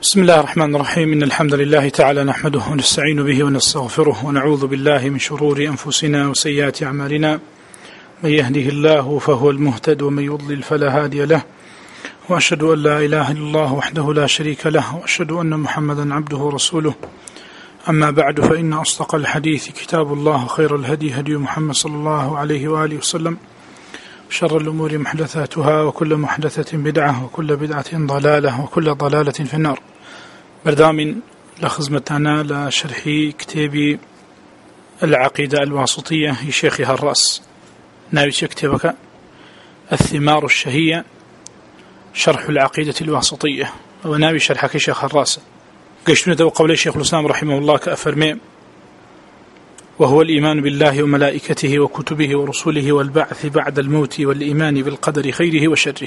بسم الله الرحمن الرحيم. إن الحمد لله تعالى نحمده ونستعين به ونستغفره ونعوذ بالله من شرور أنفسنا وسيئات أعمالنا. من يهده الله فهو المهتد ومن يضلل فلا هادي له، وأشهد أن لا إله إلا الله وحده لا شريك له، وأشهد أن محمدا عبده ورسوله. أما بعد، فإن أصدق الحديث كتاب الله، خير الهدي هدي محمد صلى الله عليه وآله وسلم، شر الأمور محدثاتها، وكل محدثة بدعة، وكل بدعة ضلالة، وكل ضلالة في النار. بردام لخزمتنا لشرح كتاب العقيدة الواسطية لشيخ هراس، ناوي كتابك الثمار الشهية شرح العقيدة الواسطية، وناوي شرحك شيخ هراس. قشتنا دو قول الشيخ الإسلام رحمه الله كأفرمي: وهو الإيمان بالله وملائكته وكتبه ورسوله والبعث بعد الموت والإيمان بالقدر خيره وشره.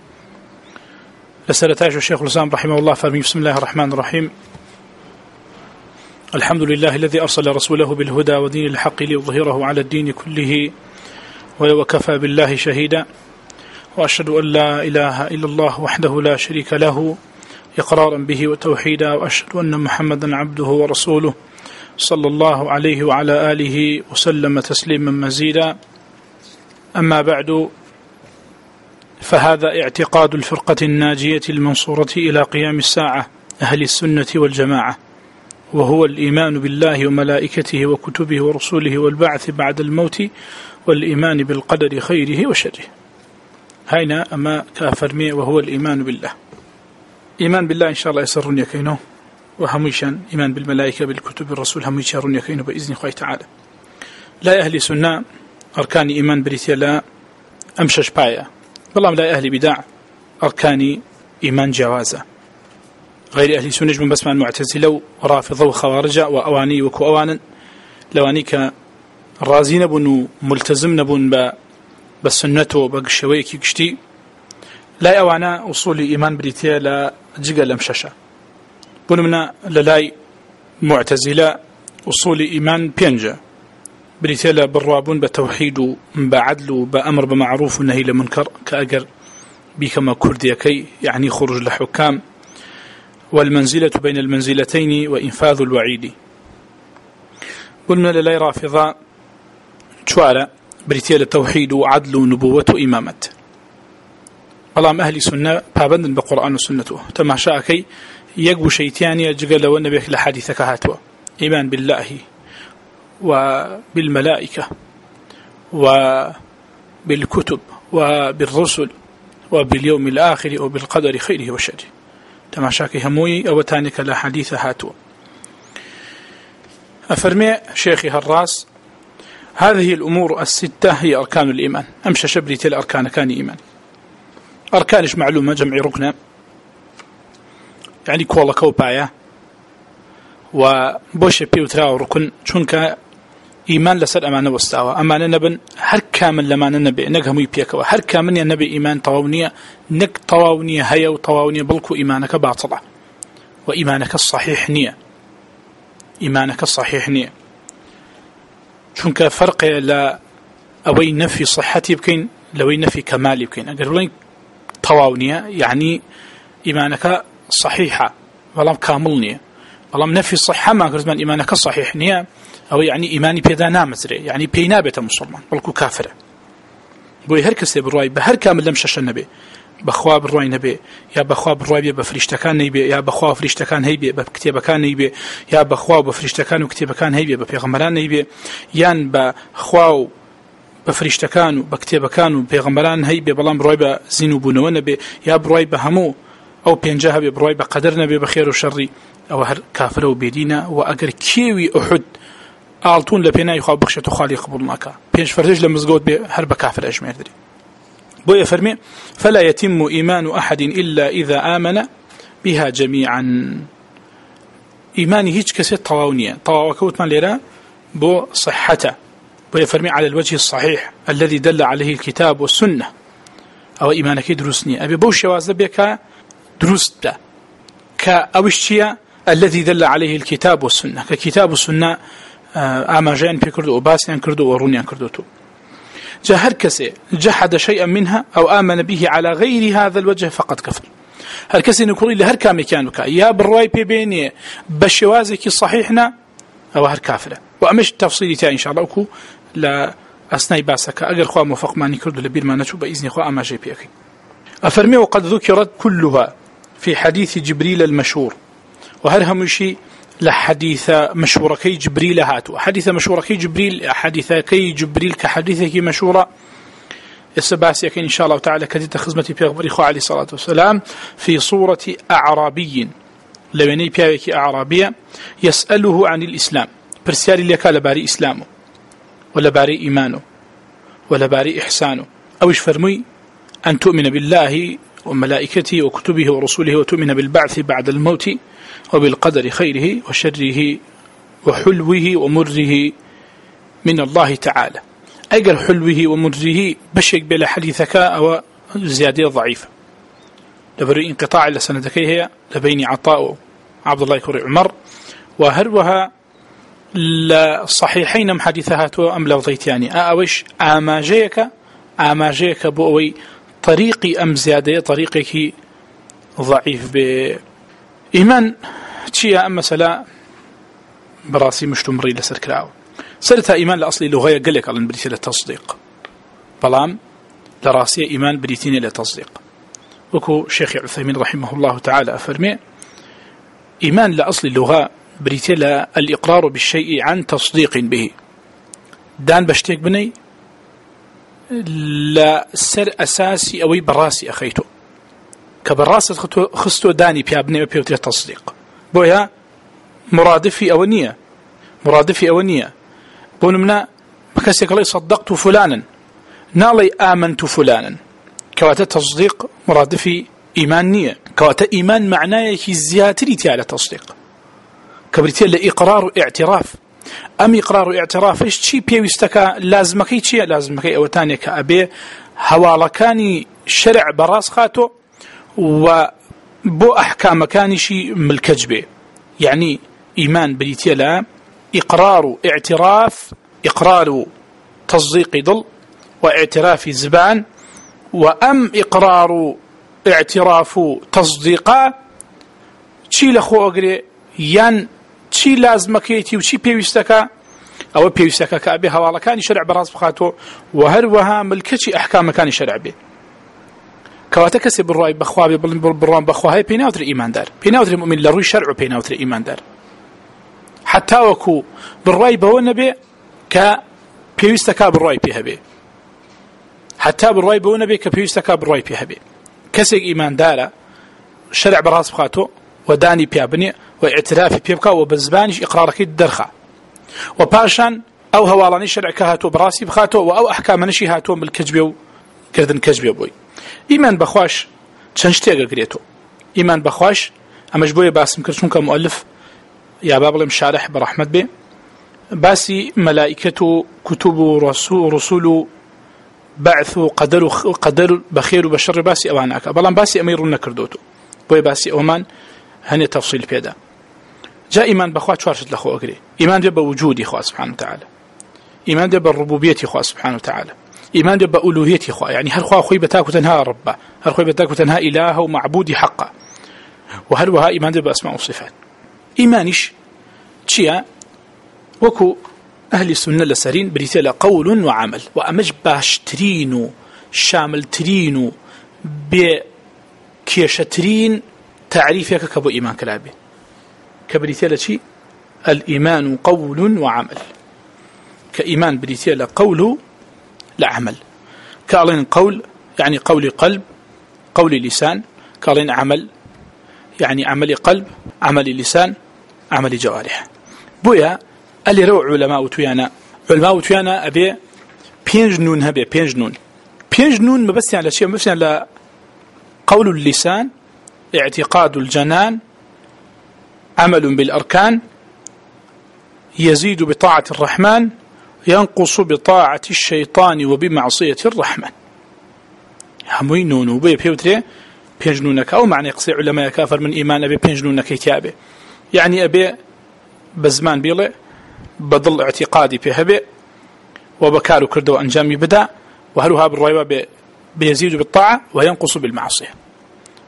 لسالتاج الشيخ الإسلام رحمه الله فرمي: بسم الله الرحمن الرحيم. الحمد لله الذي أرسل رسوله بالهدى ودين الحق ليظهره على الدين كله وكفى بالله شهيدا، وأشهد أن لا إله إلا الله وحده لا شريك له إقرارا به وتوحيدا، وأشهد أن محمدا عبده ورسوله صلى الله عليه وعلى آله وسلم تسليما مزيدا. أما بعد، فهذا اعتقاد الفرقة الناجية المنصورة إلى قيام الساعة أهل السنة والجماعة، وهو الإيمان بالله وملائكته وكتبه ورسوله والبعث بعد الموت والإيمان بالقدر خيره وشره. هنا أما كافرمي وهو الإيمان بالله. إيمان بالله إن شاء الله يسرون يكينه، وهميشان إيمان بالملائكة بالكتب الرسول هميشارون يكينه بإذن الله تعالى. لا أهل سنة أركان إيمان بريتيا لا أمشش بايا، والله لا أهل بدع أركان إيمان جوازة. غير أهل سنة من بس مع المعتزلة ورافضة وخوارجة وأواني وكوأوانا، لوانيك رازين بن ملتزم نبن بالسنة بقشويك يكشتي، لا أوانا أصول إيمان بريتيا لا جيجا لمششة. بنمنا للاي معتزلة أصول إيمان بينجا بريتيلا بالرابون بتوحيد بعدل بأمر بمعروف والنهي لمنكر، كأجر بكما كرديكي يعني خروج الحكام، والمنزلة بين المنزلتين وإنفاذ الوعيد. قلنا للاي رافضة شوارع بريتيلا توحيد وعدل ونبوة وإمامة. الله أهل سنة بابند بقرآن وسنته تماشاكي يقبو شيطاني يجقل لو النبي لحديثك هاتوا إيمان بالله وبالملائكة وبالكتب وبالرسل وباليوم الآخر وبالقدر خيره وشره. تماشاكي هموي أو تانك لا حديث هاتوا. أفرمي شيخي هراس: هذه الأمور الستة هي أركان الإيمان. أمشى شبريت الأركان كان إيمان. أركانش معلومة جمع ركنا، يعني كولا كوبايا وبوش بيوترا وركن، شونك إيمان لسد أمانة واستوى. أمانة نبن هر كامل لما نبي نجهم يبيكوا هر كامل ينبي إيمان طواونية نك طواونية هيا وطواونية بلكو إيمانك باطلة، وإيمانك الصحيح نية. إيمانك الصحيح نية شونك فرق لا أوي نفي صحتي بكين لوي نفي كمالي بكين. أقولين طواونية يعني إيمانك صحيحة والله كاملنية، والله نفي الصحة ما كرزمان إيمانك صحيح نية، أو يعني إيماني بيدا نامزري يعني بينابة مسلمان بلكو كافرة. بوي هركس بالرواي بهر كامل لمشش النبي بخوا بالرواي نبي، يا بخوا بالرواي بفريشتكان نبي، يا بخوا فريشتكان هيبي بكتابكان نبي، يا بخوا بفريشتكان وكتابكان هيبي ببيغمران نبي، يان بخوا بفريشتكان وبكتابكان وبيغمران هيبي بلام برواي بزينو بونو نبي، يا برواي بهمو أو بينجاها ببرواي بقدرنا بخير وشر، أو هر كافر وبيدينا. وأجر كيوي أحد آلتون لبينا يخاف بخشة خالي قبولناك بينش فرج لمزجود بهرب كافر أجمع دري. بوي فرمي: فلا يتم إيمان أحد إلا إذا آمن بها جميعا. إيماني هيج كسي طواونيا طواوكوت من ليرا بو صحته. بوي فرمي: على الوجه الصحيح الذي دل عليه الكتاب والسنة، أو إيمانك دروسني أبي بوش وازبيك دروست كأوشيا الذي دل عليه الكتاب والسنة، ككتاب والسنة آماجين بكردو وباسيان كردو ورونيان كردوتو. جهر كسي جحد شيئا منها أو آمن به على غير هذا الوجه فقد كفر. هر کسی نکوڵی لە هەر کامێکیان بکە یا بڕوای پێبێنێ بە شێوازێکی صحیحنا ئەوە هەر کافرە و ئەمەش تەفسیری تا ئینشاءالله وەکو لە ئەسنای باسەکە ئەگەر خوا موفقمانی کرد و لە بیرمان نەچوو بە ئیزنی خوا ئاماژەی پێکەین. أفرمي وقد ذكرت كلها في حديث جبريل المشهور وهر همشي لحديث مشهوركي جبريل هاتو حديث مشهوركي جبريل حديثكي جبريل كحديثكي مشهورة السباسيك إن شاء الله تعالى كدت خدمتي بيغبري خو عليه الصلاة والسلام في صورة أعرابي لبني بيغبري أعرابية يسأله عن الإسلام برسياري لك لباري إسلامه ولا باري إيمانه ولا باري إحسانه أوش فرمي أن تؤمن بالله وملائكته وكتبه ورسوله وتؤمن بالبعث بعد الموت وبالقدر خيره وشره وحلوه ومره من الله تعالى. أجر حلوه ومره بشك بلا حديثك أو زيادة ضعيفة لبري انقطاع لسندكي هي لبين عطاء عبد الله كوري عمر وهروها لصحيحين محادثها أم لفظيتياني أوش آماجيك بووي طريقي أم زيادة طريقك ضعيف بإيمان تشيا أم مسلا براسي مشتمري لسركراو سرتها إيمان لأصلي لغاية قلق على بريتي للتصديق بلام لراسي إيمان بريتيني للتصديق وكو شيخ عثيمين رحمه الله تعالى أفرمي إيمان لأصل اللغة بريتي الإقرار بالشيء عن تصديق به دان بشتيك بني لا سر أساسي أوي براسي أخيتو كبراسة خستو داني بيابني وبيوتي التصديق بويا مرادفي أونية بونمنا بكسيك الله صدقت فلانا نالي آمنت فلانا كواتا تصديق مرادفي إيمان نية كواتا إيمان معناه كي زياتري على تصديق كبريتي لإقرار اعتراف أم إقرار اعتراف إيش شيء بيوستكا لازمكي شيء لازمكي أو تاني كأبي هوالكاني شرع براس خاتو وبو أحكام كاني شيء ملكجبه يعني إيمان بريتي لا إقرار اعتراف إقرار تصديق ضل واعتراف زبان وأم إقرار اعتراف تصديقا شي لخو أقري ين شي لازمكيتي وشي بيوستكا أو بيوستكا كأبي هوالا كان شرع براس بخاتو وهروها ملكتي أحكام كان شرع به كواتكسي بالرأي بخوابي بالرام بخواهي بيناوتر إيمان دار بيناوتر مؤمن لروي شرع بيناوتر إيمان دار حتى وكو بالرأي بونا به كبيوستكا بالرأي بيها به حتى بالرأي بونا به كبيوستكا بالرأي بيها به كسي إيمان دار شرع براس بخاتو وداني بيابني واعترافي بيبكا وبزبانش إقرارك الدرخة وباشان أو هوالاني شرع كهاتو براسي بخاتو أو أحكام نشي هاتو بالكجبيو كردن كجبيو بوي إيمان بخواش تشنشتيغا قريتو إيمان بخواش أما جبوية باسم كرشون كمؤلف يا بابل مشارح برحمة بي باسي ملائكة كتب رسول بعث قدر بخير وبشر باسي أواناك بلان باسي أمير نكردوتو بوي باسي أومان هني تفصيل بيدا جاء إيمان بخوات شوارشت لخو أقري إيمان دي بوجود إخوة سبحانه وتعالى إيمان دي بالربوبية إخوة سبحانه وتعالى إيمان دي بألوهية إخوة يعني هل خوا أخوي بتاكو تنها ربا هل خوي بتاكو تنها إله ومعبودي حقا وهل وها إيمان دي بأسماء وصفات إيمانش تشيا وكو أهل السنة لسرين بريتلا قول وعمل وأمج باشترينو شاملترينو بكيشترين تعريفك كبو إيمان كلابي كبريتيلا شيء الإيمان قول وعمل كإيمان بريتيلا قول لا عمل كالين قول يعني قول قلب قول لسان كالين عمل يعني عمل قلب عمل لسان عمل جوارح بويا اللي رو علماء وتيانا أبي بينجنون هبي بينجنون ما بس على شيء بس على قول اللسان اعتقاد الجنان عمل بالأركان يزيد بطاعة الرحمن ينقص بطاعة الشيطان وبمعصية الرحمن هموي نونو بي بيوتري بينجنونك أو معنى يقصي علماء كافر من إيمان أبي بينجنونك يتابع يعني أبي بزمان بيلي بضل اعتقادي في هبي وبكارو كردو أنجامي بدا وهلوها بالرواية بيزيد بالطاعة وينقص بالمعصية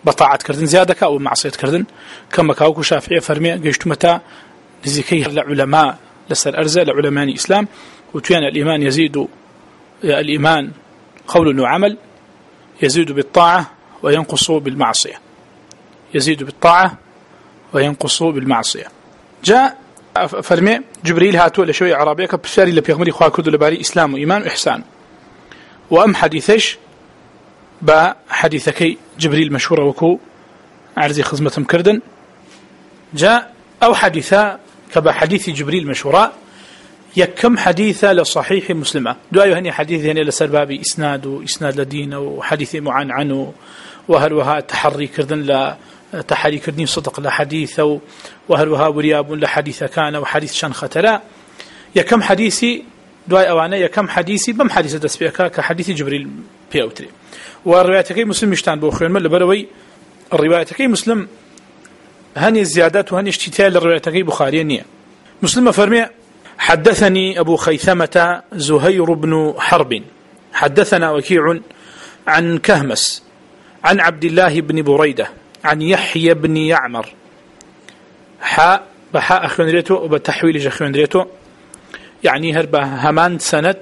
بطاعت كردن زيادك أو معصية كردن كما كاوكو شافعية فرمي قيشت متى نزيكي العلماء لسر أرزة لعلماء الإسلام وتيان الإيمان يزيد الإيمان قول وعمل يزيد بالطاعة وينقص بالمعصية يزيد بالطاعة وينقص بالمعصية جاء فرمي جبريل هاتوا لشوية عربية كبساري لبيغمري خواه كردو لباري إسلام وإيمان وإحسان وأم حديثش با حديثكي جبريل مشهور وكو عرضي خزمة كردن جاء أو حديثا كبا حديث جبريل مشهورا يكم حديثا لصحيح مسلمة دو أيها هني حديث هني لسرباب إسناد لدين وحديث معان عنه وهل وها تحري كردن لتحري كردين صدق لحديث وهل وها ورياب لحديث كان وحديث شان ختلا يكم حديثي دواي أوانا يكم حديثي بم حديث دسبيكا كحديث جبريل بيوتري والروايتكي مسلم مشتان بوخير من لبروي الروايتكي مسلم هني الزيادات وهني اشتتال للروايتكي بخاري النية مسلم فرمي حدثني أبو خيثمة زهير بن حرب حدثنا وكيع عن كهمس عن عبد الله بن بريدة عن يحيى بن يعمر حاء بحاء أخوانريته وبتحويل أخوانريته يعني هربا همان سند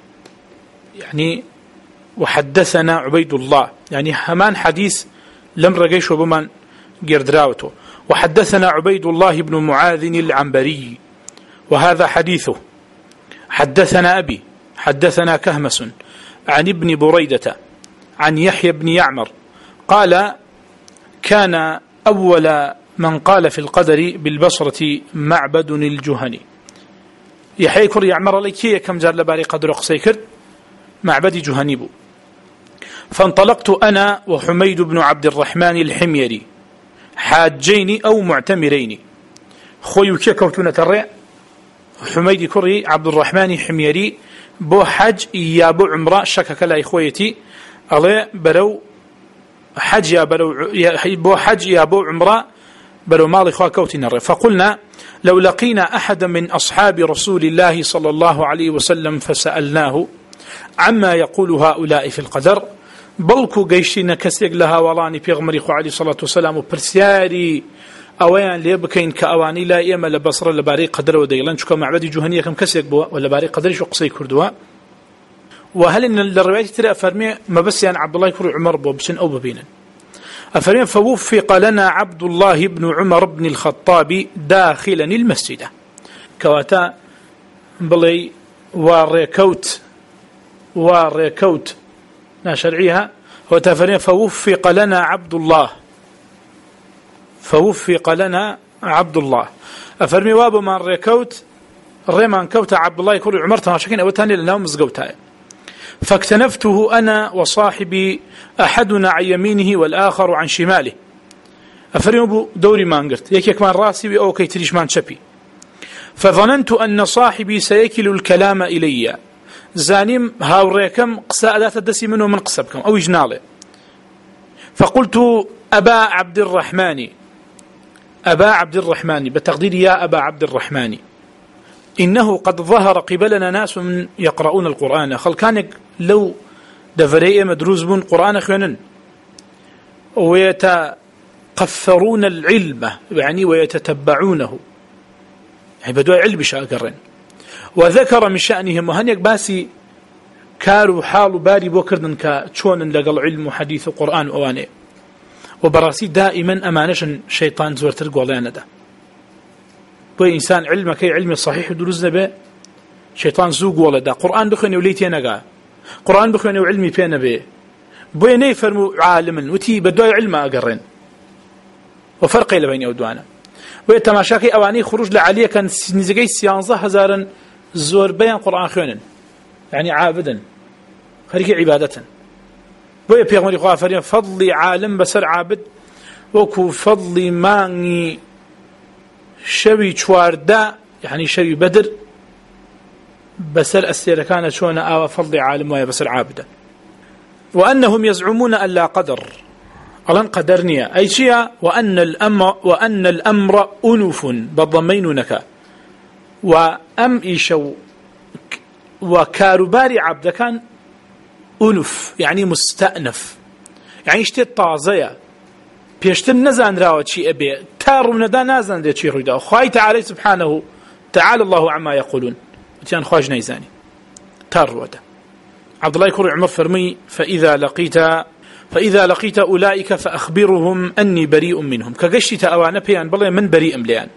يعني وحدثنا عبيد الله يعني همان حديث لم رقيش وبمن قردراوته وحدثنا عبيد الله بن معاذ العنبري وهذا حديثه حدثنا أبي حدثنا كهمس عن ابن بريدة عن يحيى بن يعمر قال كان أول من قال في القدر بالبصرة معبد الجهني يحيى كر يعمر لكي كم جار لباري قدر قصيكر معبد جهنيب فانطلقت أنا وحميد بن عبد الرحمن الحميري حاجين أو معتمرين خويك كوتونة الرئ حميد كري عبد الرحمن حميري بو حج يا بو عمره شكك لا إخويتي الله برو حج يا برو بو حج يا بو عمره برو مال إخوة كوتنا الرئ فقلنا لو لقينا أحدا من أصحاب رسول الله صلى الله عليه وسلم فسألناه عما يقول هؤلاء في القدر بلكو قيشين كسيق لها ولاني بيغمري خو عليه الصلاة والسلام وبرسياري أوان ليبكين كأواني لا إيما لبصر لباري قدر وديلان شكو معبدي جهنية كم كسيق بوا ولا باري قدر شو قصي كردوا وهل إن الرواية ترى أفرمي ما بس يعني عبد الله يكون عمر بوا بسن أو ببينا أفرمي فوفق لنا عبد الله بن عمر بن الخطاب داخلا المسجد كواتا بلي وريكوت شرعيها وتفرين فوفق لنا عبد الله أفرمي وابو من ريكوت الريمان كوت عبد الله يكون عمرتها شكين أو تاني لنهم مزقوتها فاكتنفته أنا وصاحبي أحدنا عن يمينه والآخر عن شماله أفرمي أبو دوري ما انقرت يكيك من راسي أو كي تريش مان شبي فظننت أن صاحبي سيكل الكلام إلي زانيم هاوريكم قساء لا تدسي منه من قصبكم أو إجناله فقلت أبا عبد الرحمن بتقدير يا أبا عبد الرحمن إنه قد ظهر قبلنا ناس يقرؤون القرآن خل كانك لو دفريئة مدروز بون قرآن خيانا ويتقفرون العلم يعني ويتتبعونه يعني بدوا علم شاكرين وذكر من شأنهم وهنيك باسي كارو حال باري بوكردن كتشون لقل علم وحديث وقرآن وأواني وبراسي دائما أمانش شيطان زور ترقوا الله ده بو إنسان علمك علم صحيح دروزنا به شيطان زوق ولا ده قرآن بخوني وليتي نقا قرآن بخوني وعلمي فينا به بو ينيفرمو عالما وتي بدوا علم أقرين وفرق إلى بين أودوانا ويتماشاكي أواني خروج لعليه كان نزقي سيانزة هزارا زور بيان قرآن خيونا يعني عابدا خريك عبادة بوي بيغمري خواه فريم فضلي عالم بسر عابد وكو فضلي ماني شوي چواردا يعني شوي بدر بسر أسير كانت شونا آوى فضلي عالم ويا بسر عابدا وأنهم يزعمون أن لا قدر ألان قدرنيا أي شيء وأن الأمر أنف بضمينك وأم إيشو وكارباري عبد كان أنف يعني مستأنف يعني اشتي طازية پێشتر نەزانراوە چی ئەبێ تا ڕوونەدا نازانرێت چی ڕوویدا خوای تعالی سبحانه تعالى الله عما يقولون وتيان خواج نيزاني تارودا عبد الله كري عمر فرمي فإذا لقيت أولئك فأخبرهم أني بريء منهم كقشت أوانا بيان بالله من بريء مليان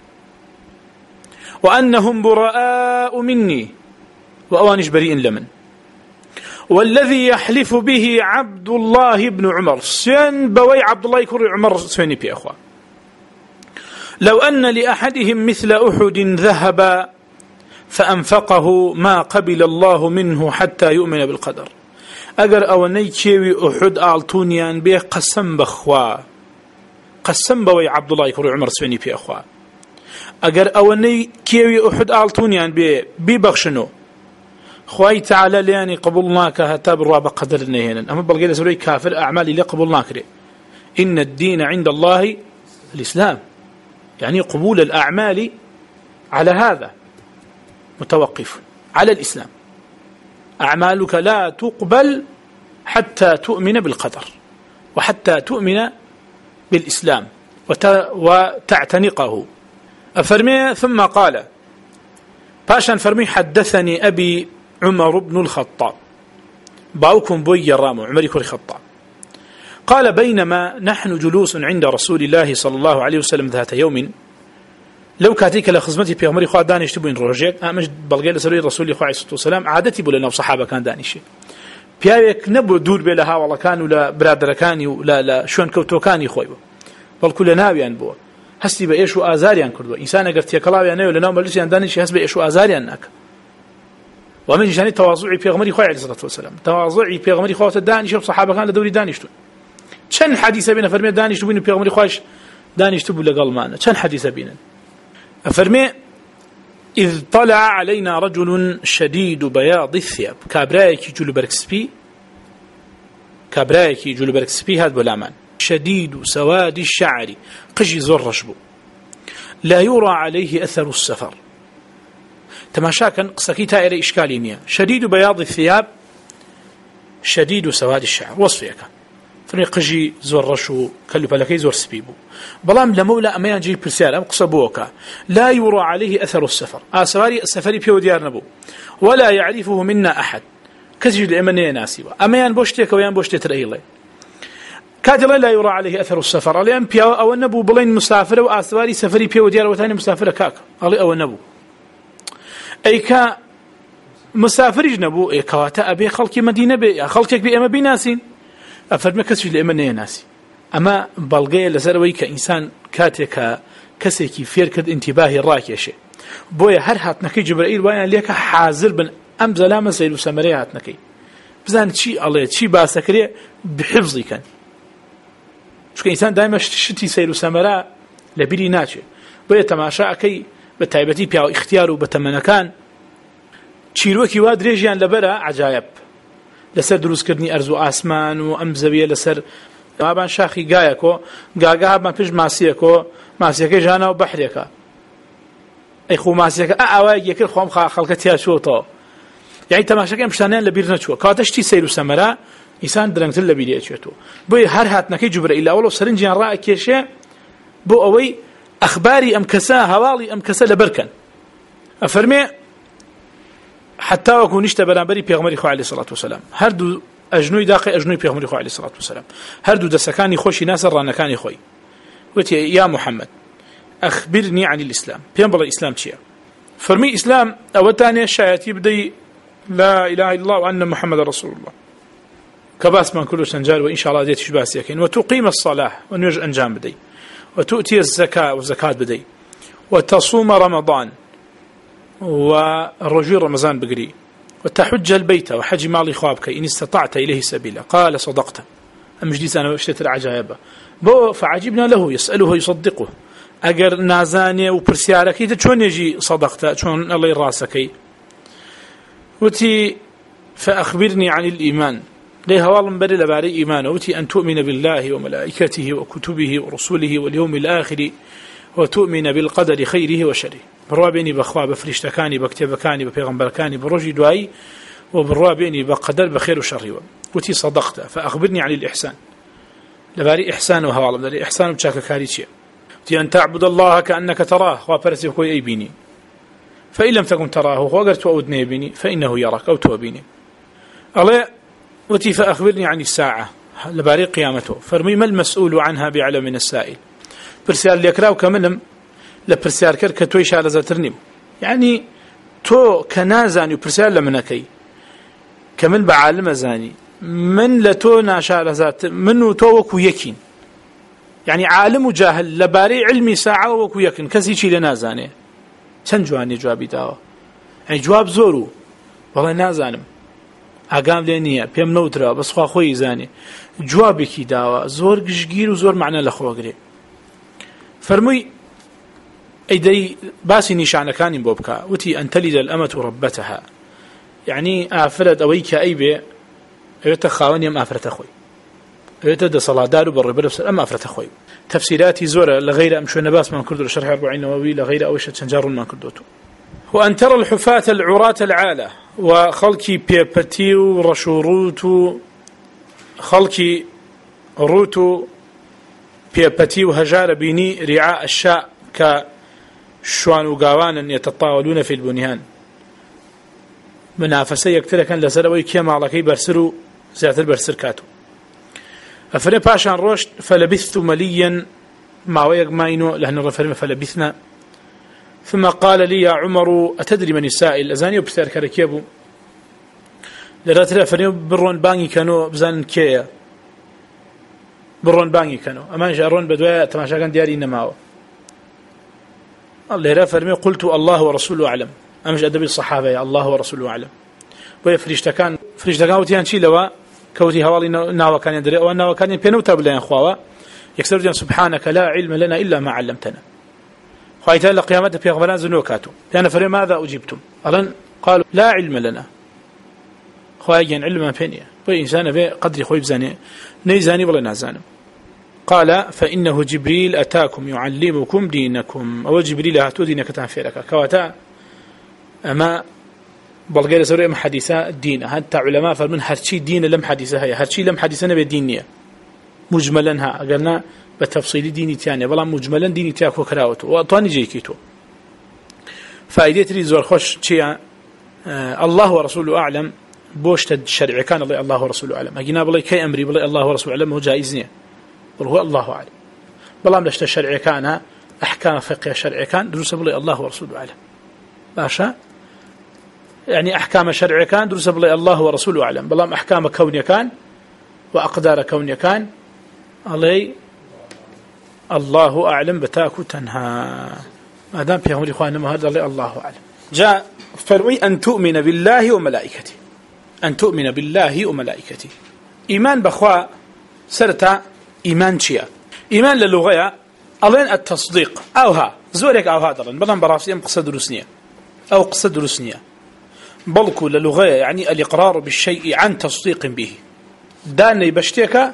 وأنهم براء مني وأوانش بريء لمن والذي يحلف به عبد الله بن عمر سين بوي عبد الله كري عمر سيني بي أخوة لو أن لأحدهم مثل أحد ذهب فأنفقه ما قبل الله منه حتى يؤمن بالقدر أجر أوني كيوي أحد آلتونيان بيه قسم بخوا قسم بوي عبد الله كري عمر سيني بي أخوة أجر أوني كيوي أحد آلتونيان بيه ببخشنو خواهي تعالى لياني قبلناك هتاب الرابع قدر نهينا أما بلغينا سوري كافر أعمالي اللي قبلناك إن الدين عند الله الإسلام يعني قبول الأعمال على هذا متوقف على الإسلام أعمالك لا تقبل حتى تؤمن بالقدر وحتى تؤمن بالإسلام وتعتنقه أفرمي ثم قال باشا فرمي حدثني أبي عمر بن الخطاب باوكم بوي الرامو عمر كوري خطاب قال بينما نحن جلوس عند رسول الله صلى الله عليه وسلم ذات يوم لو كاتيك لخزمتي في عمر خواه دانش تبوين روجيك أمش بلغي لسلوي رسول الله عليه الصلاة والسلام عادتي بولنا وصحابة كان دانشي بياوك نبو دور بلها والله كانوا لا برادر كاني ولا شون كوتو كاني خويبه بل كل ناويان بو هستي بإيشو آزاريان كردو إنسان قرت يكلاويان ولا نوم مجلسيان دانشي هس بإيشو آزاريان ناك ومن جاني تواضعي في عمر خواه عليه الصلاة والسلام تواضعي في عمر خواه دانشي وصحابة كان لدوري دانشتون چند حديث بينا فرمي دانش تبين بيغمري خواش دانش تبو لقل معنا چند حديث بينا فرمي إذ طلع علينا رجل شديد بياض الثياب كابرايكي جولو بركسبي هذا بلامان شديد سواد الشعر قجي زور رشبو لا يرى عليه أثر السفر تماشا كان قصكي تائر إشكالينيا شديد بياض الثياب شديد سواد الشعر وصفيك فرمي قجي زور رشو كلو بلكي زور سبيبو بلام لمولا أميان جي برسال أم قصبوكا لا يرى عليه أثر السفر سواري السفري بيو ديار نبو ولا يعرفه منا أحد كزي الإمنية ناسيبا أميان بوشتك ويان بوشتك رأيلي كادلا لا يرى عليه أثر السفر أليان بيو أو النبو بلين مسافر وآسواري سفري بيو ديار وثاني مسافر كاكا ألي أو النبو أي كا مسافر جنبو أي كواتا أبي خلقي مدينة بي خلقك بي أما بناسين أفرمي كسي لإمنية ناسي أما بلغي لسروي كإنسان كاتك كسيكي فيركد انتباهي الراكيشي بويا هر هاتنكي جبرائيل وانا ليك حاضر بن أم زلامة سيلو سمري هاتنكي بزان چي الله چي باسكري بحفظي كان شو إنسان دائما شتي سيلو سمرا لبيري ناتشي بويا تماشا أكي بتايبتي بياو اختيارو بتمنكان چيروكي واد ريجيان لبرا عجايب لسر دروس كردني أرزو آسمان وأم زوية لسر مابان شاخي قايكو قاقاها ما فيش ماسيكو ماسيكي جانا وبحريكا أي خو ماسيكا أعواي يكر خوام خلقتها شو طو يعني تماشاكي مشتانين لبيرنا شو كاتشتي سيرو سمرا إنسان درنگتل لبيريا شوتو بوي هر هاتنكي جبرائيل أولو سرنجيان رأي كيشي بو أوي أخباري أم كسا هوالي أم كسا لبركن أفرمي حتى وكون نشتا برانبري بيغمري خو عليه الصلاة والسلام هردو أجنوي داقي أجنوي بيغمري خو عليه الصلاة والسلام هردو دسكاني خوشي ناسر رانكاني خوي وتي يا محمد أخبرني عن الإسلام بينبال الإسلام تشيا فرمي إسلام أو تاني الشاياتي بدي لا إله إلا الله وأن محمد رسول الله كباس من كل سنجال وإن شاء الله ديت شباس يكين وتقيم الصلاة ونرجع أنجام بدي وتؤتي الزكاة والزكاة بدي وتصوم رمضان والرجل رمضان بقري وتحج البيت وحج مالي خوابك إن استطعت إليه سبيلا قال صدقت أمجديس أنا اشتت العجائب بو فعجبنا له يسأله يصدقه أجر نازاني وبرسيارك إذا شون يجي صدقت شون الله يراسكي وتي فأخبرني عن الإيمان ليه والله مبرر لباري إيمانه وتي أن تؤمن بالله وملائكته وكتبه ورسوله واليوم الآخر وتؤمن بالقدر خيره وشره بروابيني بخوا بفرشتكاني بكتبكاني ببيغمبركاني بروجي دعائي وبروابيني بقدر بخير وشر وتي صدقت فأخبرني عن الإحسان لباري إحسان وهوالم داري إحسان بشاك كاريتشي أن تعبد الله كأنك تراه وبرسي خوي أي بيني فإن لم تكن تراه وقرت وأودني بيني فإنه يراك أو توبيني الله وتي فأخبرني عن الساعة لباري قيامته فرمي ما المسؤول عنها بعلم من السائل برسال ليكراو كمنم لبرسال كركة تويش على زاترنيم يعني تو كنازاني برسال لمنكي كمن بعالم زاني من لتو ناشا ذات منو تو وكو يكين يعني عالم وجاهل لباري علمي ساعة وكو يكين كسي شي لنازاني چەند جوانی جوابی داوە يعني جواب زۆرو والله نازانم ئاگام لێ نییە پێم نەوترا بەس خوا خۆی زانێ جوابێکی داوە زۆر گشتگیر و زۆر معنە لە خۆگرێ فەرمووی ئەیدەی باسی نیشانەکانی بۆ بکە وتی ئەن تەلیدە الئەمەت رەبەتەها يعني ئافرەت ئەوەی کە ئەی بێ ئەوێتە خاوەنی ئەم ئافرەتە خۆی ئەوێتە دەسەڵاتدار و بەڕێبەر بەسەر ئەم ئافرەتە خۆی تفسيراتي زورة لغير أمشون باس من كردو شرح 40 نووي لغير أوشة شنجار من كردوتو وأن ترى الحفاة العراة العالة وخلقي بيبتي ورشوروت خلقي روتو بيبتي وهجار بيني رعاء الشاء كشوان وقاوانا يتطاولون في البنيان منافسة يكتر كان لسروي كيما على كي برسرو زيادة برسر كاتو أفرين باشان روشت فلبثت مليا ما ويقماينو لأن الرفرين فلبثنا ثم قال لي يا عمر أتدري من السائل أزاني وبستار كاركيبو لراتر أفرين برون باني كانوا بزان كيا برون باني كانوا أمان جارون بدوايا تماشا كان دياري إنماو الله رافرمي قلت الله ورسوله أعلم أمش أدبي الصحابة يا الله ورسوله أعلم ويفرشتكان وتيان شي لوا كوتي هوالي ناوى كان يدري أو ناوى كان يبينو تابلين أخوة يكسر جان سبحانك لا علم لنا إلا ما علمتنا خايتان لقيامته في أغفلان زنوكاتو لأن فري ماذا أجبتم ألن قالوا لا علم لنا خواهيين علما فينيا وإنسان في قدر خويب زاني نيزاني ولا نازانم قال فإنه جبريل أتاكم يعلمكم دينكم أو جبريل هاتو دينك تنفيرك كواتا أما بلغير سوري ام حديثه الدين حتى علماء فرمن هرشي دين لم حديثه هي هرشي لم حديثه نبي دينيه مجملا قلنا بتفصيل ديني ثاني والله مجملا ديني تاكو كراوته واطاني جيكيتو فائدتي ري زور خوش شيء الله ورسوله اعلم بوشت الشرع كان الله ورسوله اعلم اجينا بالله كي امري بالله الله ورسوله اعلم هو جائزني وهو الله اعلم بالله ملشت الشرع كان احكام فقه الشرع كان دروس بالله الله ورسوله اعلم باشا يعني أحكام شرعية كان دروس الله ورسوله أعلم بلام أحكام كونية كان وأقدار كونية كان علي الله أعلم بتاكو تنهى ما دام فيهم الإخوان ما هذا الله أعلم جاء فرمي أن تؤمن بالله وملائكته أن تؤمن بالله وملائكته إيمان بخوا سرتا إيمان شيا إيمان للغة ألين التصديق أوها زورك أوها دلن بلام براسيم قصد رسنية أو قصد رسنية بلكو للغة يعني الإقرار بالشيء عن تصديق به داني بشتيك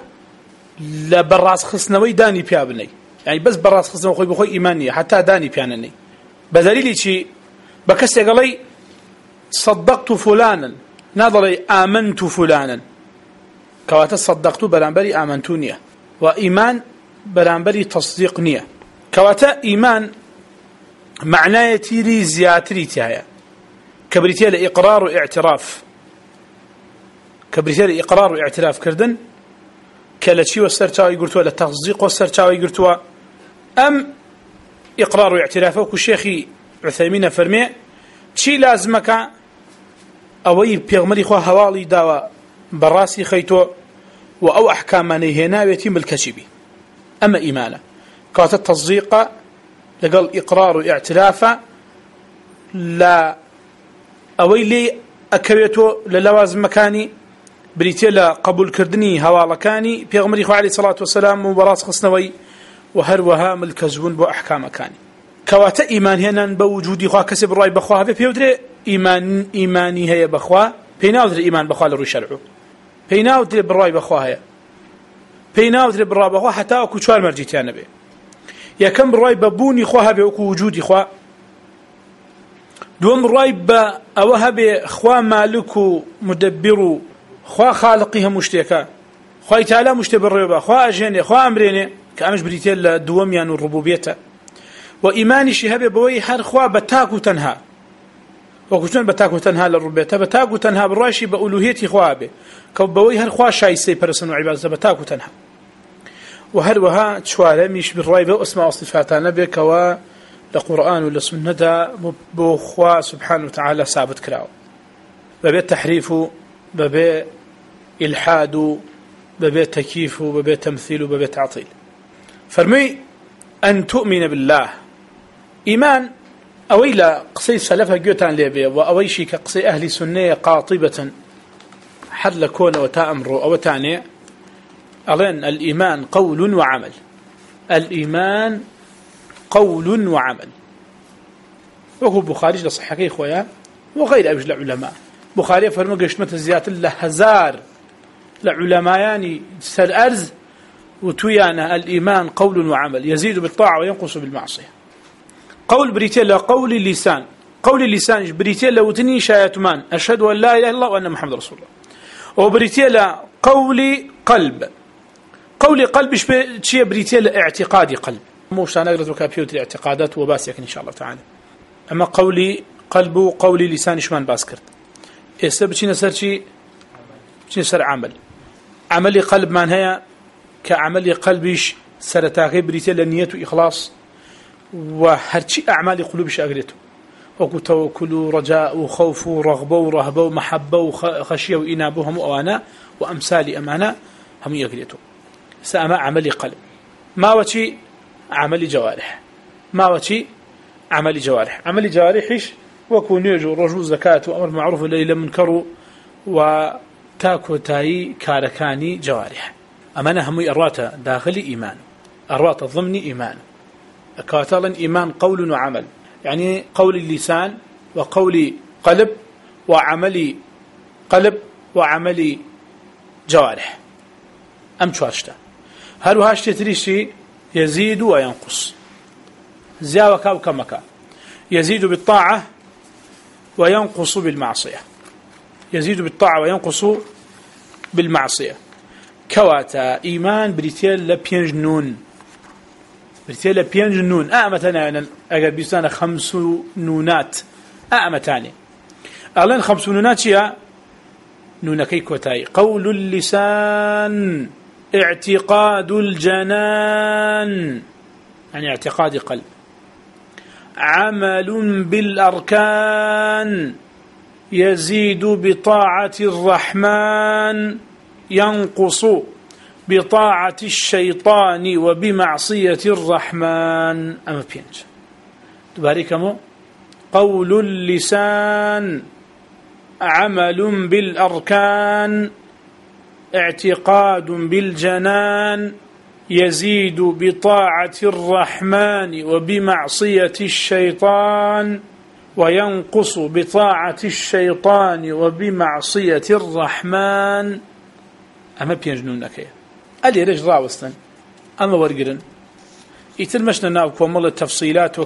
لبراس خصنوي داني بيابني يعني بس براس خصنوي خوي بخوي إيمانية حتى داني بيانني بدليل شيء بكسي قالي صدقت فلانا نظري آمنت فلانا كواتا صدقت برانبري آمنتونية وإيمان برانبري تصديقنية كواتا إيمان معناه يتيري زياتري تهايا كبريتيا لإقرار واعتراف كبريتيا لإقرار واعتراف كردن كالتشي والسرچاوي قرتوا للتصديق والسرچاوي قرتوا أم إقرار واعترافه كشيخي عثيمين فرمي شي لازمك أوي بيغمري خوا هوالي داوا براسي خيتو وأو أحكام نيهنا ويتم الكشبي أما إيمانا كانت التصديق لقال إقرار واعترافه لا أوي لي أكويتو للوازم مكاني بريتيلا قبول كردني هوالكاني بيغمري خو عليه الصلاة والسلام وبراس خصنوي وهروها ملكزبون بو أحكام مكاني كواتا إيمان هنا بوجودي خوا كسب الرأي بخوا هذا بيودري إيماني هي بخوا بيناودري إيمان بخوا للرأي شرعو بيناودري بالرأي بخوا هي بيناودري بالرأي بخوا حتى أكو شوال مرجيتيان بي يا كم بالرأي ببوني خوا هبي أكو وجودي خوا دوم الرأي بأوها بخوا مالكو مدبرو خوا خالقها مشتكا خوای تعالی مشتبر ربا خوا اجنه خوا امرنه كامش بريتيل دوميان الربوبيه وايماني شهبه بوي هر خوا بتاكو تنها وكشون بتاكو تنها للربوبيه بتاكو تنها بالراشي بألوهيتي خوابه كبوي هر خوا شايسي برسن وعباده بتاكو تنها وهروها تشواله مش بالرايبه اسماء وصفاتنا بك و القرآن والسنة بخوا سبحانه وتعالى ثابت كراو ببي تحريف ببي إلحاد ببي تكييف ببي تمثيل ببي تعطيل فرمي أن تؤمن بالله إيمان أويلا قصي سلفها جوتان ليبيا وأويشي كقصي أهل سنة قاطبة حد كون وتأمر أو تعني ألين الإيمان قول وعمل الإيمان قول وعمل وهو بخاري لصحكي خويا وغير أبج العلماء بخاري فرمى قشمة زيادة لهزار العلماء يعني سر أرز وتويانا الإيمان قول وعمل يزيد بالطاعة وينقص بالمعصية قول بريتيلا قول اللسان قول اللسان بريتيلا وتني شايتمان أشهد أن لا إله إلا الله وأن محمد رسول الله وبريتيلا قول قلب قول قلب شيء بريتيلا اعتقادي قلب موش أنا أقدر كابيوتر اعتقادات وباسيك إن شاء الله تعالى أما قولي قلب وقولي لسان شمان باسكرت إيسا بشينا سر شيء بشينا سر عملي قلب من هي كعملي قلبيش سرتاغي بريتيلا نية وإخلاص وهرشي أعمال قلوبش أقريته وكو توكل رجاء وخوف ورغبة ورهبة ومحبة وخشية وإنابهم وأوانا وأمثال أمانة هم يقريته سأما عملي قلب ما وشي عملي جوارح ما وشي عملي جوارح عملي جوارحش وكون يجو رجو زكاة وأمر معروف والليل منكر وتاكو تاي كاركاني جوارح أمانة هم أرواتا داخلي إيمان أرواتا ضمن إيمان كاتلا إيمان قول وعمل يعني قول اللسان وقول قلب وعملي قلب وعملي جوارح أم شواشتا هل هاشتي تريشي يزيد وينقص زياوكا وكمكا يزيد بالطاعة وينقص بالمعصية يزيد بالطاعة وينقص بالمعصية كواتا إيمان بريتيل لبينج نون بريتيل لبينج نون أعمتنا أقل بيستانا 5 نونات أعمتاني أغلين 5 نونات شيا نونكي كوتاي قول اللسان اعتقاد الجنان يعني اعتقاد قلب عمل بالأركان يزيد بطاعة الرحمن ينقص بطاعة الشيطان وبمعصية الرحمن أما بينج تباركمو قول اللسان عمل بالأركان اعتقاد بالجنان يزيد بطاعة الرحمن وبمعصية الشيطان وينقص بطاعة الشيطان وبمعصية الرحمن أما بينجنونك ألي رج راوستن أما ورقرن يتلمشنا ناو كومل التفصيلات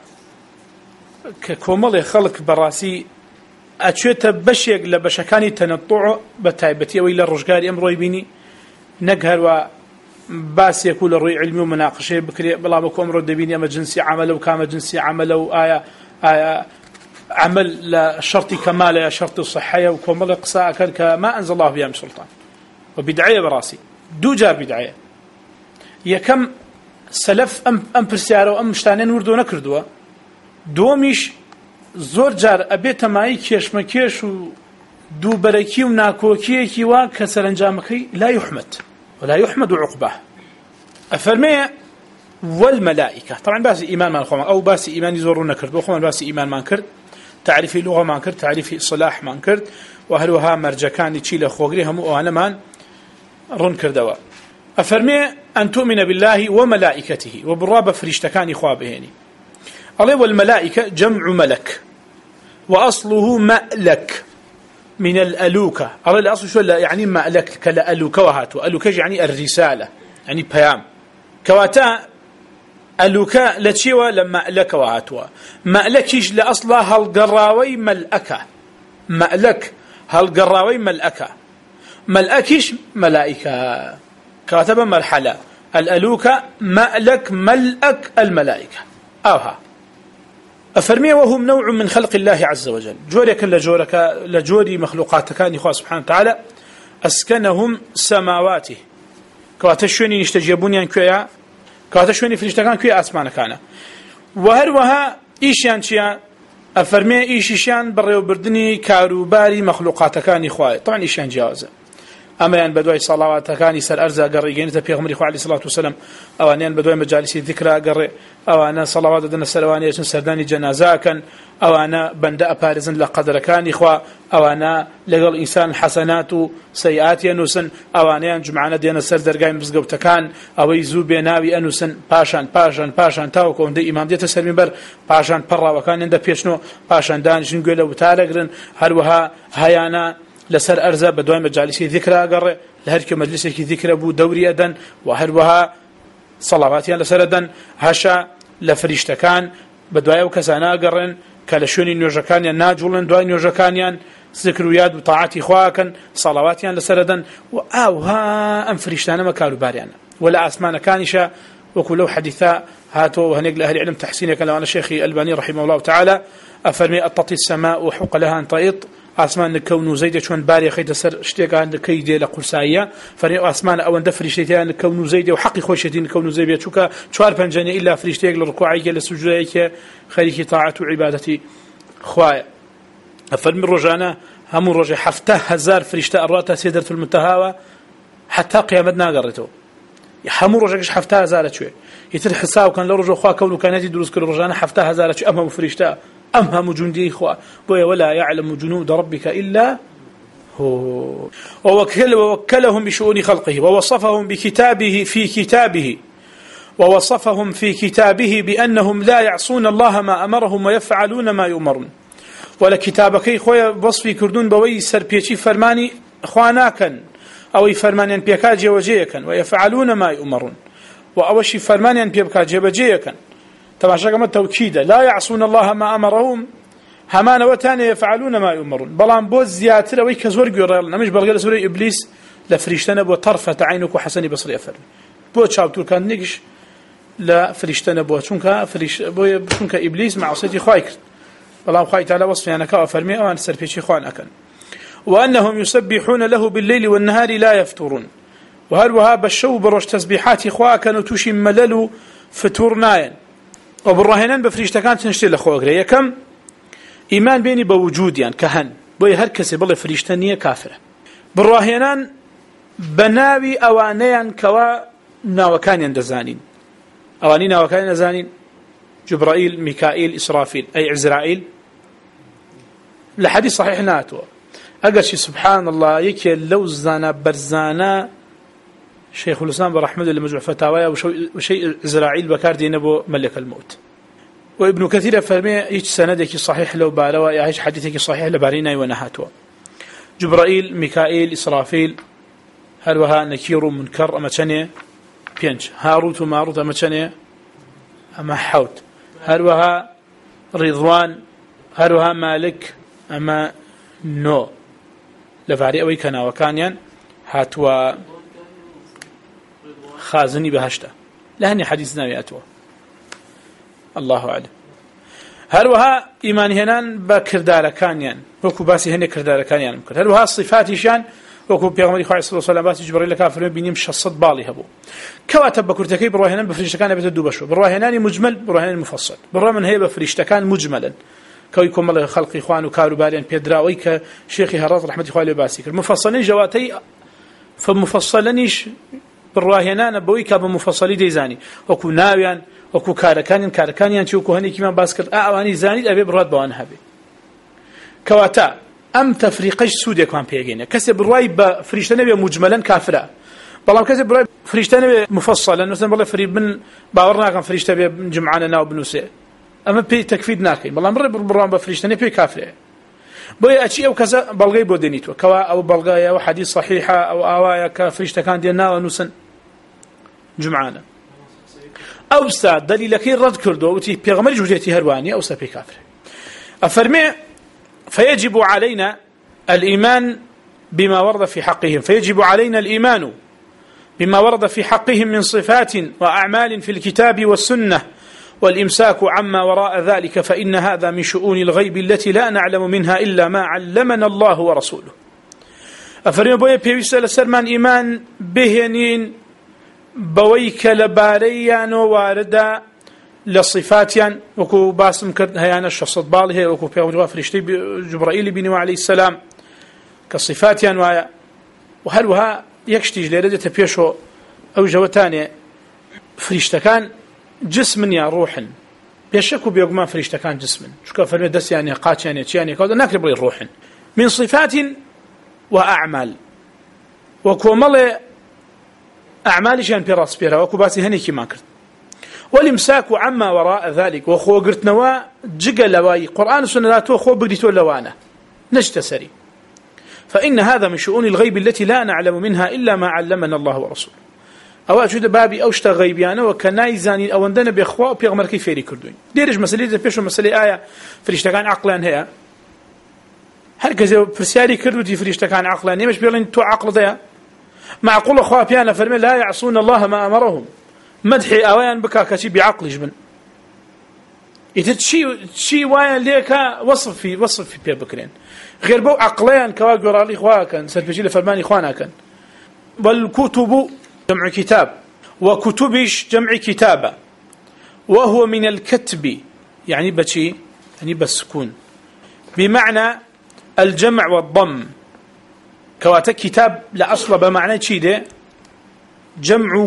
ككومل خلق براسي أتشوت بشيق لبشكاني تنطع بتايبتي وإلى الرجال أمر يبيني نقهر وباس يكون الرؤي علمي ومناقشة بكري بلا بكو أمر دبيني أما جنسي عمل وكام جنسي عمل وآية عمل لشرط كمال شرط الصحية وكمل قصاء كما أنزل الله بها من سلطان وبدعية براسي دو جار بدعية يكم سلف أم برسيارة وأم مشتانين وردو نكردوا دوميش زور جار أبيت ماي كيش مكيش ودو بركي وناكوكي كيوا كسرنجامكي لا يحمد ولا يحمد عقبه أفرمي والملائكة طبعا باس إيمان ما نخوان أو باس إيمان يزورون نكرد وخوان باس إيمان ما نكرد تعريفي لغة ما نكرد تعريفي صلاح ما نكرد وهلوها مرجكان تشيل خوغريهم وأنا مان رن كردوا أفرمي أن تؤمن بالله وملائكته وبالرابة فريشتكان إخوابهني الله والملائكة جمع ملك وأصله مألك من الألوكة الله الأصل شو يعني مألك كالألوكة وهاتو ألوكة يعني الرسالة يعني بيام كواتا ألوكة لتشيوى لما ألك وهاتوا مألكيش لأصلها القراوي ملأكة مألك هالقراوي ملأكة ملأكش ملائكة كاتب مرحلة الألوك مألك ملأك الملائكة أوها أفرمي وهم نوع من خلق الله عز وجل جورك لجوري مخلوقات كان إخوة سبحانه وتعالى أسكنهم سماواته كواتشوني نشتجيبون يعني كويا كواتشوني فريشتكان كويا أسمان كان وهروها إيشان شيا أفرمي إيشيشان بريو بردني كاروباري مخلوقات كان إخوة طبعا إيشان جاوزة أما أن بدوي صلوات كان سر أرزا قري جينت بيغمر إخوة عليه الصلاة والسلام أو أن بدوي مجالس ذكرى قري أو أنا صلوات دنا السلوانية سرداني جنازة كان أو أنا بندأ بارزن لقدر كان إخوة أو أنا لقل إنسان حسنات سيئات ينوسن أو أنا جمعنا دينا سر درقايم بزقوت كان أو يزو بيناوي أنوسن باشان تاوكو دي إمام ديتا سر منبر باشان برا وكان عند بيشنو باشان دانشن قوله وتالقرن هلوها هيانا لسر أرزا بدوي مجالسي ذكرى قرر لهرك مجلسي ذكرى بو دوري أدن وهروها صلواتيا لسر أدن هشا لفريشتكان بدوي وكسانا قرن كالشوني نيوجكانيا ناجولن دوي نيوجكانيا ذكريات وطاعتي خواكن صلواتيا لسر أدن وآوها أم فريشتانا مكالو باريانا ولا أسمان كانشا وكلو حديثا هاتو وهنقل أهل علم تحسيني كان لوانا شيخي الباني رحمه الله تعالى أفرمي أططي السماء وحق لها أن طيط أسمان نكون زيدة شون باري خيت سر اشتيقا نكيدي لقرسايا فريق أسمان أو ندفر شتيان نكون زيدة وحقي خوشتين نكون زيدة شوكا شوار بنجاني إلا فريشتيق لركوعيك لسجوديك خليك طاعة وعبادتي خوايا فرمي الرجانا هم الرجا حفته هزار فريشتا أراتا سيدرة المنتهى حتى قيامتنا قرته هم الرجا حفته هزار شوي يتر حساب كان لرجا خوا كونه كانت يدرس كل رجانا حفته هزار شوي أمام فريشتا أمهم جندي إخوة ولا يعلم جنود ربك إلا هو ووكلهم بشؤون خلقه ووصفهم في كتابه بأنهم لا يعصون الله ما أمرهم ويفعلون ما يؤمرون ولا كتابك إخوة بصفي كردون بوي سربيتي فرماني خواناكا أو فرمانيا بيكاجي وجيكا ويفعلون ما يؤمرون وأوشي فرمانيا بيكاجي وجيكا تماشا كما التوكيد لا يعصون الله ما أمرهم همان وتاني يفعلون ما يؤمرون بلان بوز زياتر ويك زور غير نمش بلغل سوري ابليس لفريشتنا بو طرفه عينك وحسن بصري افر بو تشابتو كان نيش لا فريشتنا بو چونكا چونكا ابليس مع صيتي خايك بلان خاي تعالى وصف انا كافرمي او ان سربيشي خوان اكن وانهم يسبحون له بالليل والنهار لا يفترون وهل وهاب الشو بروش تسبيحات اخوا كانوا تشي مللوا فتورناين وبالرهنان بفريشتكان تنشتي لخوك ريا كم إيمان بيني بوجود يعني كهن بوي هر كسي بالله فريشتانية كافرة بالرهنان بناوي أوانيان كوا ناوكانيان دزانين أواني ناوكانيان دزانين جبرائيل ميكائيل إسرافيل أي عزرائيل لحديث صحيح ناتو أقرشي سبحان الله يكي اللوزانا برزانا شيخ الإسلام برحمة الله مجموع فتاوى وشيء إسرائيل بكار دينبو ملك الموت وابن كثير فرمي ايش سندك صحيح لو بالوا يعيش حديثك صحيح لبارينا ونهاتوا جبرائيل ميكائيل إسرافيل هل وها نكير منكر أما تشني بينش هاروت وماروت أما تشني أما حوت هل وها رضوان هل وها مالك أما نو لفاري أوي كان وكانيا هاتوا خازني بهشتا لهني حديثنا يأتوا الله أعلم هل وها إيمان هنان بكردار كانيان وكو باسي هني كردار كانيان هل وها صفات شان وكو بيغمري خواه صلى الله عليه وسلم باسي جبريل كافر بينيم شصد بالي هبو كواتب بكرتكي بروا هنان بفريشتكان بتدو بشو بروا هنان مجمل بروا هنان مفصل بروا من هي بفريشتكان مجملا كويكم الله خلق إخوان وكارو باريان بيدراوي كشيخي هراز رحمة خواه باسي المفصلين جواتي فمفصلنيش بروا هنان بويكا بمفصلي ديزاني وكو ناويان وكو كاركانيان چوكو هني كمان باسكر اواني زانيد ابي براد بوان هبي كواتا ام تفريقش سود يكون بيغينه كسب بروي بفريشتنه مجملا كافره بلام كسب بروي فريشتنه مفصلا مثلا والله فري من باورنا كان فريشته بجمعنا ناو بنوسه اما بي تكفيدنا كاين بلام برام بفريشتنه بي كافره بوي اشي او كذا بلغي بودنيتو كوا او بلغايا وحديث صحيحه او اوايا كفريشته كان دينا ونوسن جمعنا أو ساد دليل كي رد كردو وتي بيغمر جوجيتي هرواني أو سبي كافر أفرمي فيجب علينا الإيمان بما ورد في حقهم، فيجب علينا الإيمان بما ورد في حقهم من صفات وأعمال في الكتاب والسنة، والإمساك عما وراء ذلك، فإن هذا من شؤون الغيب التي لا نعلم منها إلا ما علمنا الله ورسوله. أفرمي بويا بيويس لسرمان إيمان بهنين بويك لباريان واردا لصفاتيان وكو باسم كرد هيانا الشخص بالي وكو بيغمر فريشتي جبرائيل بن عليه السلام كصفاتيان وهل وها يكشتيج لردة بيشو أو جوتاني فريشتكان جسم يا روح بيشكو بيغمان فريشتكان جسم شكا فرمي دس يعني قات يعني تياني كودا ناكرب لي الروح من صفات وأعمال وكو ملي أعمالي شان بيراس بيرا وكو باسي هني كي ماكرت، والإمساك عما وراء ذلك وخو قرت نوا جقا لواي قرآن السنة لا توخو بقديتو لوانا نجتسري، فإن هذا من شؤون الغيب التي لا نعلم منها إلا ما علمنا الله ورسوله. أو أجود بابي أوشتا غيبيانا وكناي زاني أو عندنا بإخوة بيغمر كيف يري كردوين ديرج مسألة بيشو مسألة آية فريشتكان عقلان هي هركذا فرسياري كردو دي فريشتكان عقلان يمش بيقولين تو عقل ضيا معقول أخوة بيانا فرمي لا يعصون الله ما أمرهم مدحي أوان بكا كشي بعقل جبن إذا تشي وين ليك وصف في بير بكرين غير بو عقليا كواجر على إخوة كان سلفجي لفرمان إخوانا كان. والكتب جمع كتاب وكتبش جمع كتابة وهو من الكتب يعني بشي يعني بالسكون بمعنى الجمع والضم كواتا كتاب لا أصل بمعنى شي ده جمع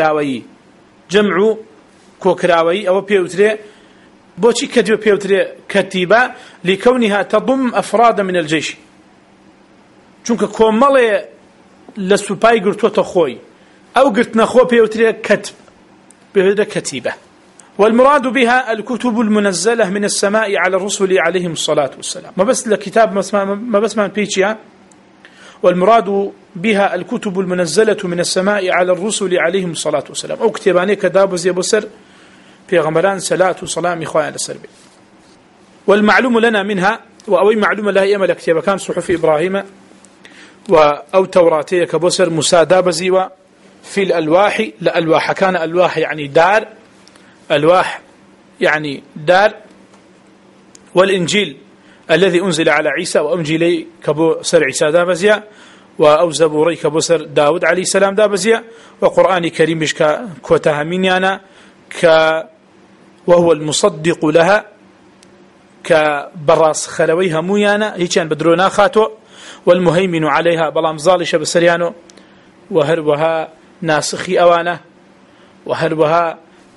كوكراوي أو بيوتري بوشي كتب بيوتري كتيبة لكونها تضم أفراد من الجيش چونك كومالي لسوباي قرتو تخوي أو قرت نخو بيوتري كتب بيوتري كتيبة. والمراد بها الكتب المنزلة من السماء على الرسل عليهم الصلاة والسلام ما بس لكتاب ما بس من بيتشيا. والمراد بها الكتب المنزلة من السماء على الرسل عليهم الصلاة والسلام أو كتاباني كدابز يبسر في غمران صلاة وسلام إخوان على السربي. والمعلوم لنا منها وأوي معلومة لها إيما لكتابة كان صحف إبراهيم أو توراتية كبسر مسادابزي في الألواح لألواح كان ألواح يعني دار ألواح يعني دار. والإنجيل الذي أنزل على عيسى وأنجيلي كبو سر عيسى دابزيا وأو زبوري كبو سر داود عليه السلام دابزيا. وقرآن كريم مش كوتها منيانا وهو المصدق لها كبراس خلويها مويانا هي كان بدرونا خاتو. والمهيمن عليها بلام زالش بسريانو وهربها ناسخي أوانه وهربها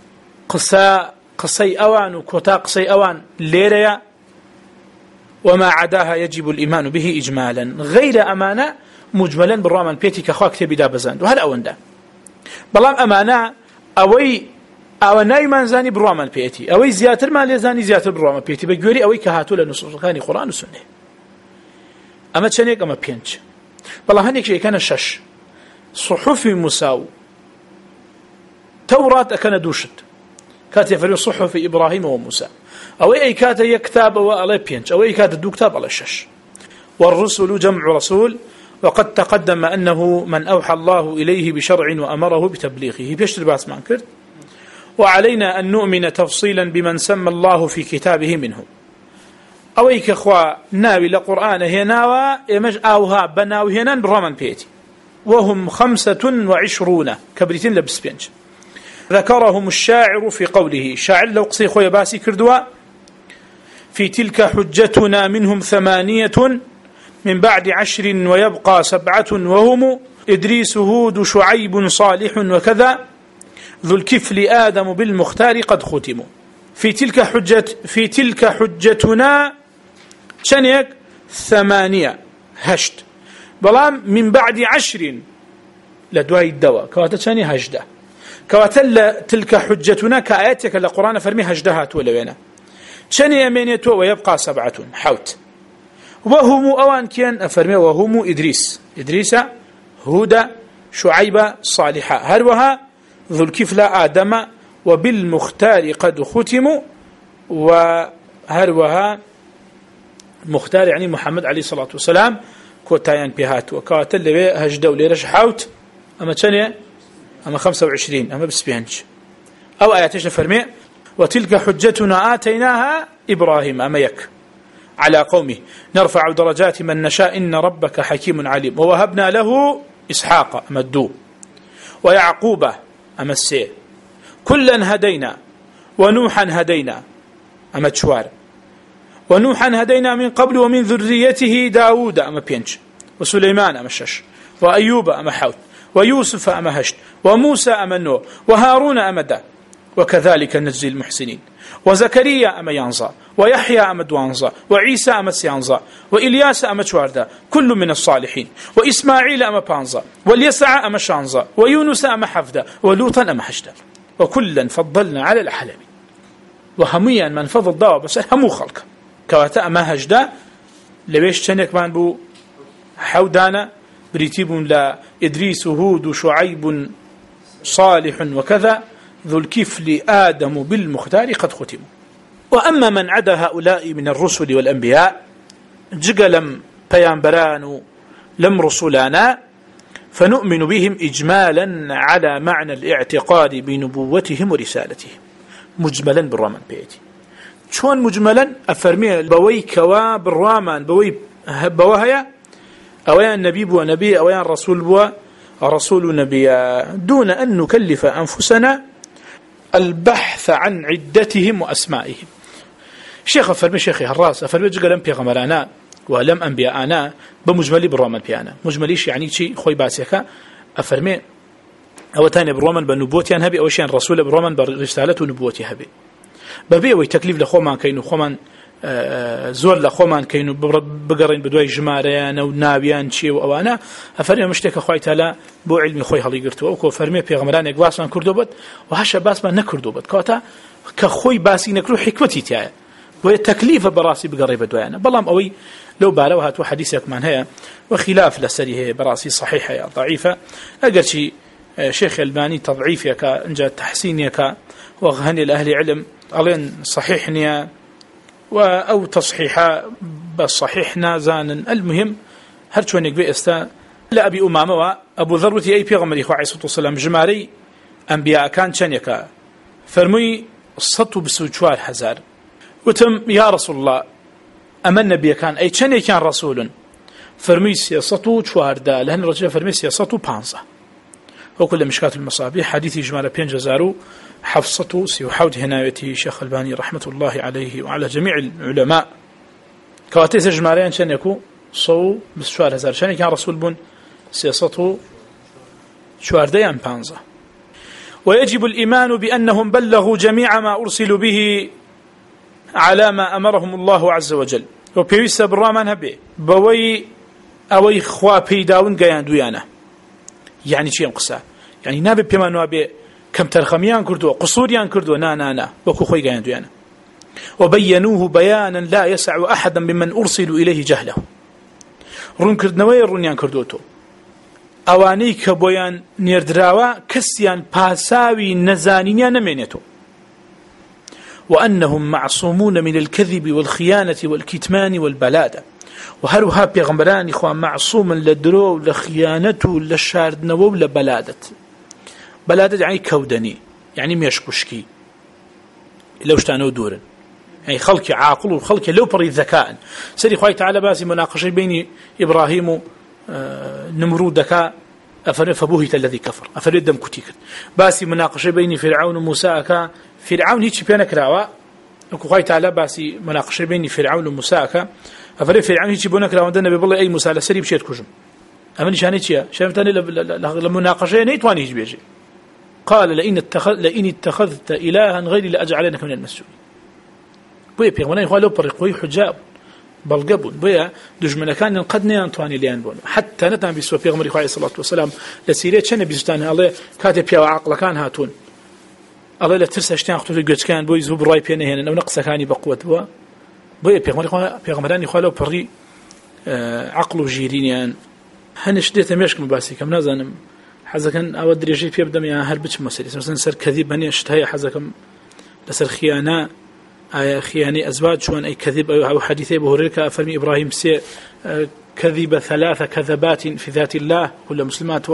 قصي أوان وكوتا قصي أوان ليريا. وما عداها يجب الإيمان به إجمالا غير أمانة مجملا بالرامن بيتي كخوا كتابي دابزان وهل أوندا بلام أمانة أو نايمان زاني بالرامن بيتي أوي زياتر ما لزاني زياتر بالرامن بيتي بجوري أوي كهاتو لنصوص كاني قرآن وسنة أما تشانيك أما بينش بلا هنيك شيء كان الشش صحف مساو توراة أكن دوشت كاتب في صحف إبراهيم وموسى أو أي كات يكتاب وعلى بينش أو أي كات دو كتاب على الشش. والرسل جمع رسول وقد تقدم أنه من أوحى الله إليه بشرع وأمره بتبليغه بيشتر باس مانكر. وعلينا أن نؤمن تفصيلا بمن سمى الله في كتابه منه أو أي كخوا ناوي لقرآن هناوا يمج أوها بناوي هنان برمان بيتي وهم 25 كبريتين لبس بينش. ذكرهم الشاعر في قوله شاعر لو قصي خويا باسي كردوا في تلك حجتنا منهم 8 من بعد 10 ويبقى 7 وهم إدريس هود شعيب صالح وكذا ذو الكفل آدم بالمختار قد ختموا. في تلك حجتنا شنيك 8 هشت بلام من بعد 10 لدواي الدواء كواتا شني هجده كواتل تلك حجتنا كآياتك القرآن فرمي هجدهات ولوينا شني يمينيتو ويبقى 7 حوت. وهم أوان كان أفرمي وهم إدريس هود شعيب صالحة هروها ذو الكفل آدم وبالمختار قد ختموا. وهروها مختار يعني محمد عليه الصلاة والسلام كوتايان بيهات وكاتل لبي هجدة وليرش حوت أما تشني أما 25 أما بسبينج أو آياتش فرمي وتلك حجتنا آتيناها إبراهيم أما يك على قومه نرفع درجات من نشاء إن ربك حكيم عليم ووهبنا له إسحاق أما الدو ويعقوب أما السي كلا هدينا ونوحا هدينا أما تشوار ونوحا هدينا من قبل ومن ذريته داود أما بينج وسليمان أما الشش وأيوب أما حوت ويوسف أما هشت وموسى أما نو وهارون أما دا وكذلك نجزي المحسنين وزكريا أما ينزا ويحيى أما دوانزا وعيسى أما سيانزا وإلياس أما شواردا كل من الصالحين وإسماعيل أما بانزا واليسع أما شانزا ويونس أما حفدا ولوطا أما حشدا وكلا فضلنا على العالمين وهميا من فضل ضوء بس همو خلق كواتا أما هجدا لبيش شنك من بو حودانا بريتيب لا إدريس هود شعيب صالح وكذا ذو الكفل آدم بالمختار قد ختموا وأما من عدا هؤلاء من الرسل والأنبياء جقلم بيانبران لم رسلانا فنؤمن بهم إجمالا على معنى الاعتقاد بنبوتهم ورسالتهم مجملا بالرامان بيتي شون مجملا أفرمي بوي كوا بالرامان بوي بوهيا أويان نبي بوا نبي أويان رسول بوا رسول نبي دون أن نكلف أنفسنا البحث عن عدتهم وأسمائهم شيخ أفرمي شيخي هراس أفرمي جقلم بيغمرانا ولم أنبياءنا بمجملي بالرومان بيانا مجمليش يعني شيء خوي باسيكا أفرمي أو تاني بالرومان بنبوتيان هبي أو شيء الرسول بالرومان برسالة ونبوتي هبي ببي ويتكليف لخومان كينو خومان زور لخومان كينو بقرين بدوي جماريان أو نابيان شيء وأوانا أفرمي مشتك خوي تلا بو علمي خوي هلي قرتوا أو فرمي بيغمران يقواسان كردوبت وهش باس ما نكردوبت كوتا كخوي باسي نكرو حكمتي تاعي وتكليف براسي بقريب بدويانا بلام أوي لو بالوا هاتوا حديثك من هي وخلاف لسري هي براسي صحيحة يا ضعيفة أقل شيء شيخ الباني تضعيفك انجا تحسينك وغهني الأهل علم ألين صحيحني أو تصحيحا بصحيحنا زانا المهم هرشونك بإستا لا أبي أمامة وأبو ذروتي أي بيغمري خواه عليه الصلاة والسلام جماري أنبياء كان شنيكا فرمي السطو بسوچوار هزار وتم يا رسول الله أما النبي كان أي شني كان رسول فرمي سياسته شوار دا لأن الرجل فرمي سياسته بانزا وكل مشكات المصابيح حديث إجمال بين جزارو حفصته سيحاود هنايته شيخ الباني رحمة الله عليه وعلى جميع العلماء كواتيس إجماليان شن يكون صو بسشوار هزار شني كان رسول بن سياسته شوار ديان بانزا ويجب الإيمان بأنهم بلغوا جميع ما أرسلوا به على ما أمرهم الله عز وجل وبيويس بالرامان هبي بوي أوي خوا بيداون قيان دويانا يعني شيء مقصى يعني نابي بما نوابي كم ترخميان كردوا قصوريان كردوا نا وكو خوي قيان دويانا وبينوه بيانا لا يسع أحدا ممن أرسلوا إليه جهله رون كردنوي رونيان كردوتو أواني كبويان نيردراوا كسيان باساوي نزانينيان نمينيتو وأنهم معصومون من الكذب والخيانة والكتمان والبلادة وهروها بيغمران إخوان معصوما لدرو لخيانته لشاردنو لبلادة بلادة يعني كودني يعني ميشكشكي لو اشتانو دورا يعني خلق عاقل وخلق لو بري ذكاء سيدي خوي تعالى باسي مناقشة بين إبراهيم نمرودك فبهت الذي كفر أفرد دم كتيك باسي مناقشة بين فرعون وموسى فرعون هيك بيانا كراوا اكو خوي تعالى باسي مناقشه بين فرعون وموسى افري فرعون هيك بونا كراوا دنا بالله اي موسى لسري بشيت كوجم امني شاني تشيا شفتني المناقشه نيت واني بيجي قال لئن اتخذت الها غيري لاجعلنك من المسجونين بوي بيغمنا يخالو بريقوي حجاب بلقبون بويا دجمنا كان قدني انطواني ليان بون حتى نتام بيسو بيغمر عليه الصلاه والسلام لسيريت شنو بيستان الله كاتب يا عقل كان هاتون الله لا ترسى اشتان خطوط الجوج كان بوي زوب راي بينه هنا ونقص كاني بقوة بوي بيغمران يخالو بري عقله جيرين يعني هنش ديت مشك مباسي كم نازن حزكن أود دريجي في بدم يا هربتش مسيري مثلا سر كذب بني اشتهي حزكم لسر خيانة خيانة أزواج شون أي كذب أو حديثي بهوريك أفرمي إبراهيم سي كذب 3 كذبات في ذات الله كل مسلمات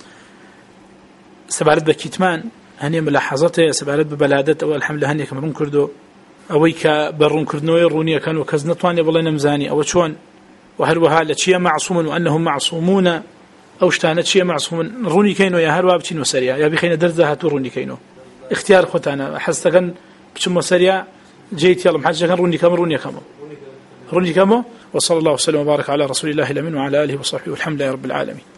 سبارت بكتمان هني ملاحظته سبارت ببلادته والحمد هني كمرون كردو أويك برون كردنوي رونيا كانوا كزنطوان يبلين مزاني أو شون وهروها لشيء معصوم وأنهم معصومون أو اشتانت شيء معصوم روني كينو يا هروا بتشين وسريع يا بخينا درزها روني كينو اختيار خوتانا حستكن بتشم وسريع جيت يلا محجة كان روني كامو وصلى الله وسلم وبارك على رسول الله الأمين وعلى آله وصحبه والحمد لله رب العالمين.